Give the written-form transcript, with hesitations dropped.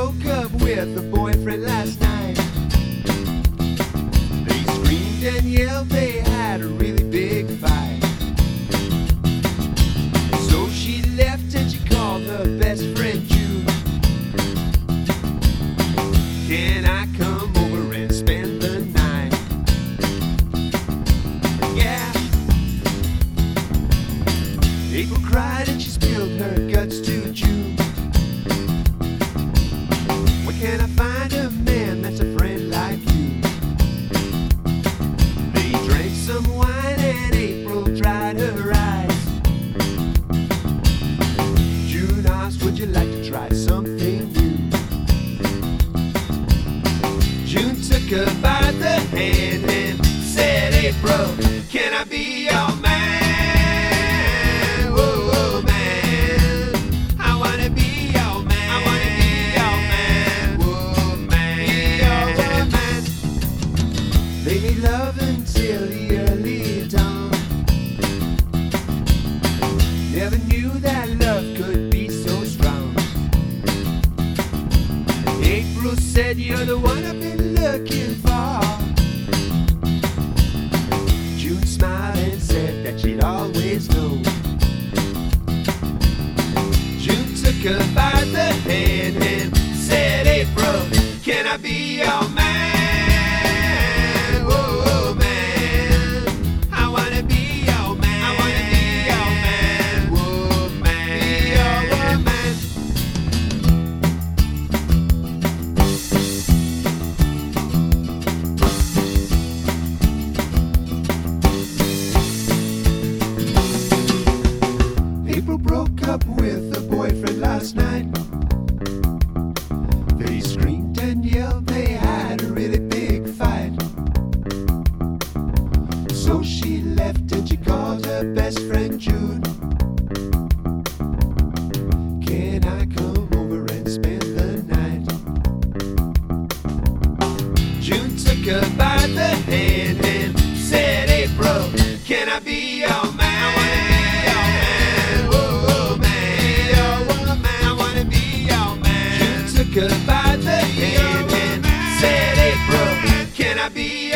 broke up with a boyfriend last night. They screamed and yelled, they had a really big fight. So she left and she called her best friend June. Can I come over and spend the night? Yeah. April cried and she spilled her guts to June. Where can I find a man that's a friend like you? They drank some wine and April dried her eyes. June asked, would you like to try something new? June took her by the hand and said, April, can I be your man? Whoa, man, I wanna be your man. I wanna be your man. Whoa, man, be your man. They made love until the early dawn. Never knew that love could be so strong. April said, you're the one I've been looking for. June smiled and said that she'd always known. June took her by the hand and said, April, can I be your man? Whoa, man, I wanna be your man. I wanna be your man. Whoa, man, be your man. April broke up with a boyfriend last night. They screamed and yelled, they had a really big fight. So she left and she called her best friend June. Can I come over and spend the night? June took her by the hand and said, April, can I be your man? I wanna be your man. Whoa, man, I wanna be your man. June took her by the hand and said, April, can I be